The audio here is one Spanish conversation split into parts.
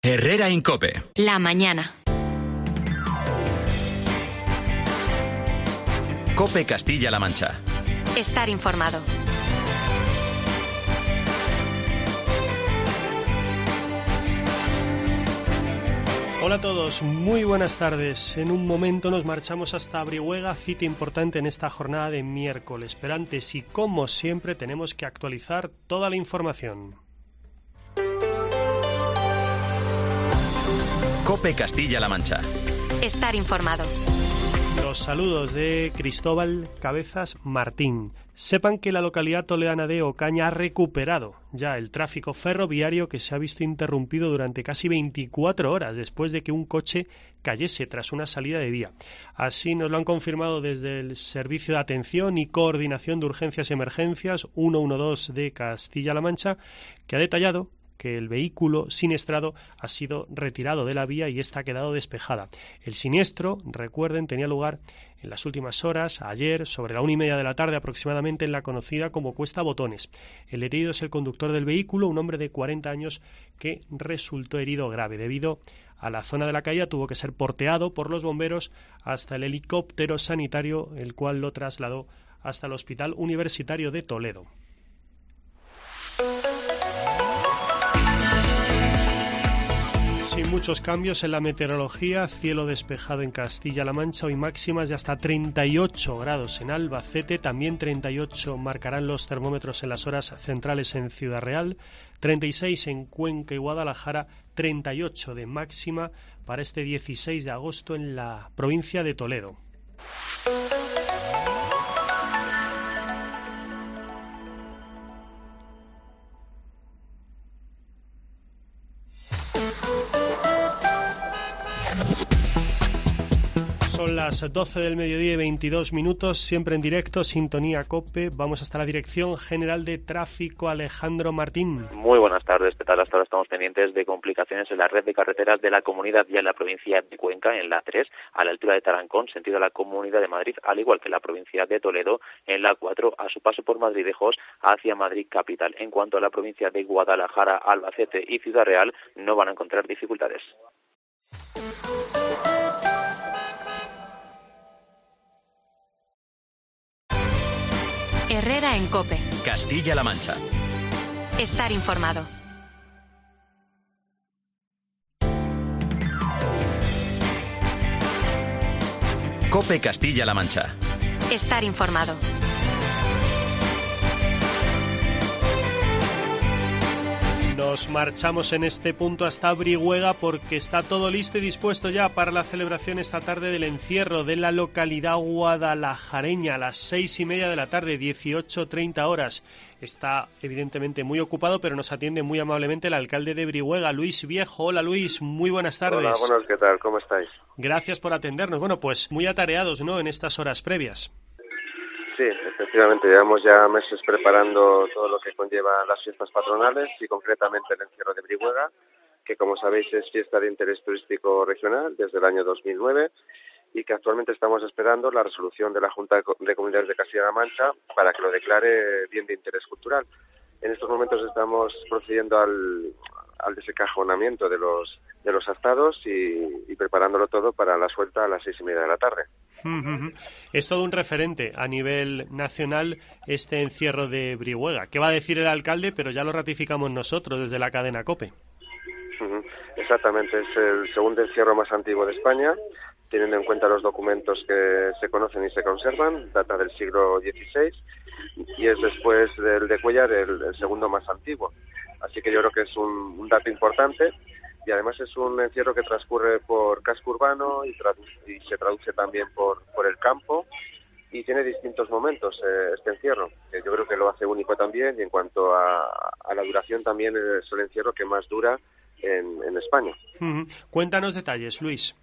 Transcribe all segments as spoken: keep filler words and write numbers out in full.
Herrera en COPE. La mañana. COPE Castilla-La Mancha. Estar informado. Hola a todos, muy buenas tardes. En un momento nos marchamos hasta Brihuega, cita importante en esta jornada de miércoles. Pero antes y como siempre tenemos que actualizar toda la información. COPE Castilla-La Mancha. Estar informado. Los saludos de Cristóbal Cabezas Martín. Sepan que la localidad toledana de Ocaña ha recuperado ya el tráfico ferroviario que se ha visto interrumpido durante casi veinticuatro horas después de que un coche cayese tras una salida de vía. Así nos lo han confirmado desde el Servicio de Atención y Coordinación de Urgencias y Emergencias ciento doce de Castilla-La Mancha, que ha detallado que el vehículo siniestrado ha sido retirado de la vía y esta ha quedado despejada. El siniestro, recuerden, tenía lugar en las últimas horas, ayer, sobre la una y media de la tarde aproximadamente, en la conocida como Cuesta Botones. El herido es el conductor del vehículo, un hombre de cuarenta años que resultó herido grave. Debido a la zona de la caída tuvo que ser porteado por los bomberos hasta el helicóptero sanitario, el cual lo trasladó hasta el Hospital Universitario de Toledo. Sin muchos cambios en la meteorología, cielo despejado en Castilla-La Mancha, hoy máximas de hasta treinta y ocho grados en Albacete, también treinta y ocho marcarán los termómetros en las horas centrales en Ciudad Real, treinta y seis en Cuenca y Guadalajara, treinta y ocho de máxima para este dieciséis de agosto en la provincia de Toledo. Son las doce del mediodía y veintidós minutos, siempre en directo, sintonía COPE. Vamos hasta la Dirección General de Tráfico, Alejandro Martín. Muy buenas tardes, ¿qué tal? Hasta ahora estamos pendientes de complicaciones en la red de carreteras de la Comunidad y en la provincia de Cuenca, en la tres, a la altura de Tarancón, sentido a la Comunidad de Madrid, al igual que en la provincia de Toledo, en la cuatro, a su paso por Madridejos, hacia Madrid capital. En cuanto a la provincia de Guadalajara, Albacete y Ciudad Real, no van a encontrar dificultades. Herrera en COPE. Castilla-La Mancha. Estar informado. COPE Castilla-La Mancha. Estar informado. Nos marchamos en este punto hasta Brihuega porque está todo listo y dispuesto ya para la celebración esta tarde del encierro de la localidad guadalajareña a las seis y media de la tarde, dieciocho treinta horas. Está evidentemente muy ocupado, pero nos atiende muy amablemente el alcalde de Brihuega, Luis Viejo. Hola Luis, muy buenas tardes. Hola, buenas, ¿qué tal? ¿Cómo estáis? Gracias por atendernos. Bueno, pues muy atareados, ¿no?, en estas horas previas. Sí, efectivamente, llevamos ya meses preparando todo lo que conlleva las fiestas patronales y concretamente el encierro de Brihuega, que como sabéis es fiesta de interés turístico regional desde el año dos mil nueve y que actualmente estamos esperando la resolución de la Junta de Comunidades de Castilla-La Mancha para que lo declare bien de interés cultural. En estos momentos estamos procediendo al, al desencajonamiento de los de los astados y, y preparándolo todo para la suelta a las seis y media de la tarde. Uh-huh. Es todo un referente a nivel nacional este encierro de Brihuega. ¿Qué va a decir el alcalde? Pero ya lo ratificamos nosotros desde la cadena COPE. Uh-huh. Exactamente, es el segundo encierro más antiguo de España, teniendo en cuenta los documentos que se conocen y se conservan, data del siglo dieciséis y es después del de Cuéllar el, el segundo más antiguo. Así que yo creo que es un, un dato importante. Y además es un encierro que transcurre por casco urbano y, tradu- y se traduce también por, por el campo y tiene distintos momentos eh, este encierro, que yo creo que lo hace único también y en cuanto a, a la duración también es el encierro que más dura en, en España. Uh-huh. Cuéntanos detalles, Luis.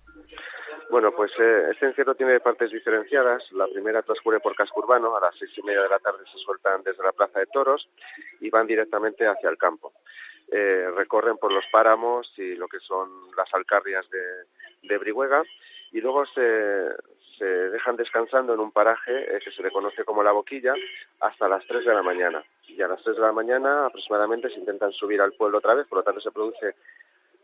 Bueno, pues eh, este encierro tiene partes diferenciadas. La primera transcurre por casco urbano, a las seis y media de la tarde se sueltan desde la Plaza de Toros y van directamente hacia el campo. Eh, recorren por los páramos y lo que son las alcarrias de, de Brihuega y luego se, se dejan descansando en un paraje eh, que se le conoce como La Boquilla hasta las tres de la mañana y a las tres de la mañana aproximadamente se intentan subir al pueblo otra vez, por lo tanto se produce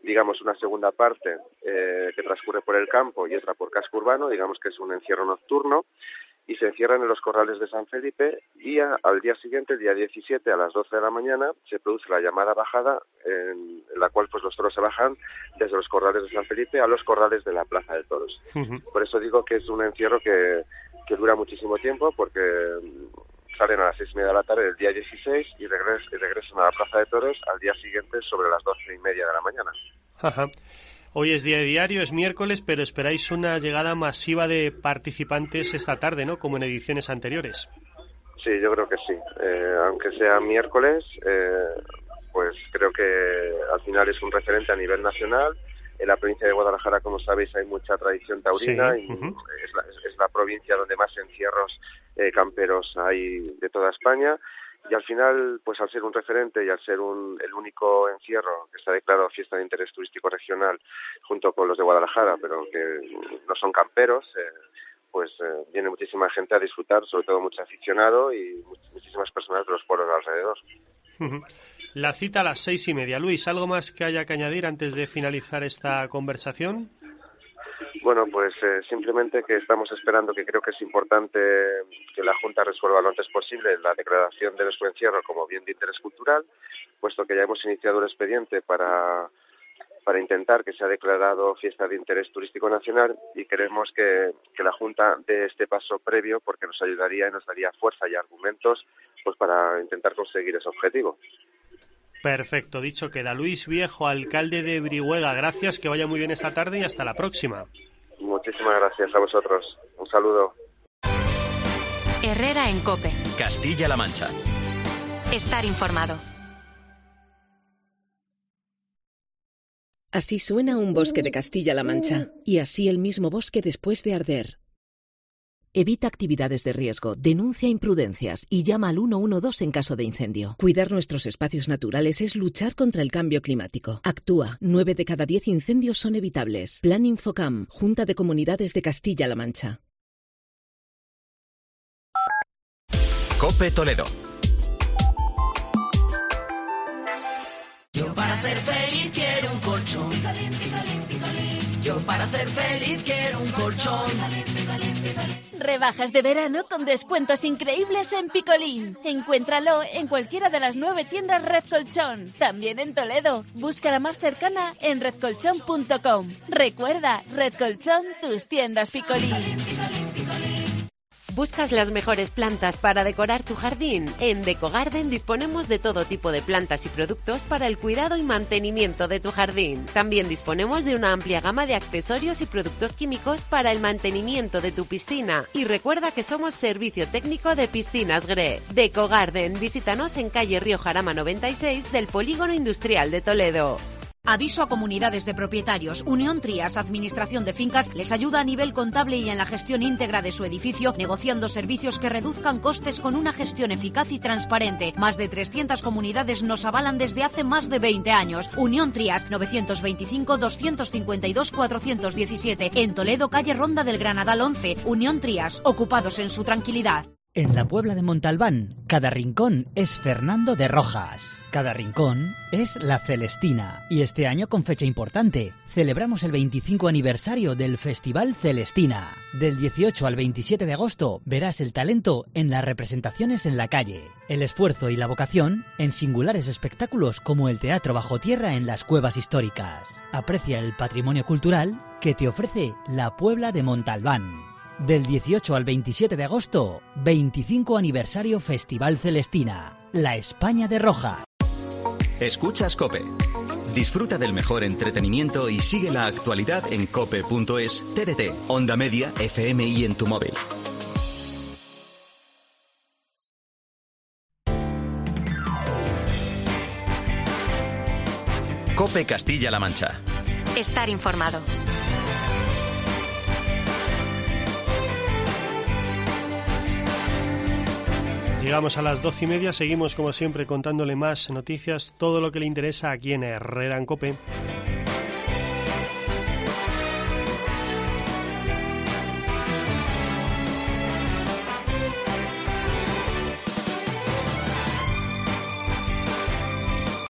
digamos, una segunda parte eh, que transcurre por el campo y otra por casco urbano, digamos que es un encierro nocturno, y se encierran en los corrales de San Felipe, y a, al día siguiente, el día diecisiete, a las doce de la mañana, se produce la llamada bajada, en, en la cual pues los toros se bajan desde los corrales de San Felipe a los corrales de la Plaza de Toros. Uh-huh. Por eso digo que es un encierro que, que dura muchísimo tiempo, porque salen a las seis y media de la tarde del día dieciséis y, regres, y regresan a la Plaza de Toros al día siguiente sobre las doce y media de la mañana. Ajá. Hoy es día de diario, es miércoles, pero esperáis una llegada masiva de participantes esta tarde, ¿no? Como en ediciones anteriores. Sí, yo creo que sí. Eh, aunque sea miércoles, eh, pues creo que al final es un referente a nivel nacional. En la provincia de Guadalajara, como sabéis, hay mucha tradición taurina, sí. y uh-huh. es, la, es la provincia donde más encierros eh, camperos hay de toda España. Y al final, pues al ser un referente y al ser un, el único encierro que está declarado fiesta de interés turístico regional junto con los de Guadalajara, pero que no son camperos, eh, pues eh, viene muchísima gente a disfrutar, sobre todo mucho aficionado y muchísimas personas de los pueblos de alrededor. La cita a las seis y media. Luis, ¿algo más que haya que añadir antes de finalizar esta conversación? Bueno, pues eh, simplemente que estamos esperando, que creo que es importante que la Junta resuelva lo antes posible la declaración de nuestro encierro como bien de interés cultural, puesto que ya hemos iniciado un expediente para, para intentar que sea declarado fiesta de interés turístico nacional, y queremos que, que la Junta dé este paso previo, porque nos ayudaría y nos daría fuerza y argumentos pues para intentar conseguir ese objetivo. Perfecto, dicho queda. Luis Viejo, alcalde de Brihuega, gracias, que vaya muy bien esta tarde y hasta la próxima. Muchísimas gracias a vosotros. Un saludo. Herrera en COPE. Castilla-La Mancha. Estar informado. Así suena un bosque de Castilla-La Mancha, y así el mismo bosque después de arder. Evita actividades de riesgo, denuncia imprudencias y llama al uno uno dos en caso de incendio. Cuidar nuestros espacios naturales es luchar contra el cambio climático. Actúa. nueve de cada diez incendios son evitables. Plan Infocam, Junta de Comunidades de Castilla-La Mancha. COPE Toledo. Yo para ser feliz quiero un colchón. Picolín, picolín, picolín. Yo para ser feliz quiero un colchón. Picolín, picolín, picolín. Rebajas de verano con descuentos increíbles en Picolín. Encuéntralo en cualquiera de las nueve tiendas Red Colchón. También en Toledo. Busca la más cercana en red colchón punto com. Recuerda, Red Colchón, tus tiendas Picolín. Picolín, picolín, picolín. ¿Buscas las mejores plantas para decorar tu jardín? En Decogarden disponemos de todo tipo de plantas y productos para el cuidado y mantenimiento de tu jardín. También disponemos de una amplia gama de accesorios y productos químicos para el mantenimiento de tu piscina. Y recuerda que somos servicio técnico de piscinas G R E. Decogarden, visítanos en calle Río Jarama noventa y seis del Polígono Industrial de Toledo. Aviso a comunidades de propietarios. Unión Trías, Administración de Fincas, les ayuda a nivel contable y en la gestión íntegra de su edificio, negociando servicios que reduzcan costes con una gestión eficaz y transparente. Más de trescientas comunidades nos avalan desde hace más de veinte años. Unión Trías, novecientos veinticinco, doscientos cincuenta y dos, cuatrocientos diecisiete. En Toledo, calle Ronda del Granadal once. Unión Trías, ocupados en su tranquilidad. En la Puebla de Montalbán, cada rincón es Fernando de Rojas. Cada rincón es La Celestina. Y este año con fecha importante. Celebramos el veinticinco aniversario del Festival Celestina. Del dieciocho al veintisiete de agosto verás el talento en las representaciones en la calle. El esfuerzo y la vocación en singulares espectáculos como el Teatro Bajo Tierra en las cuevas históricas. Aprecia el patrimonio cultural que te ofrece la Puebla de Montalbán. Del dieciocho al veintisiete de agosto, veinticinco aniversario Festival Celestina, la España de Rojas. Escuchas COPE. Disfruta del mejor entretenimiento y sigue la actualidad en cope punto es, T D T, Onda Media, F M y en tu móvil. COPE Castilla-La Mancha. Estar informado. Llegamos a las doce y media, seguimos como siempre contándole más noticias, todo lo que le interesa aquí en Herrera en COPE.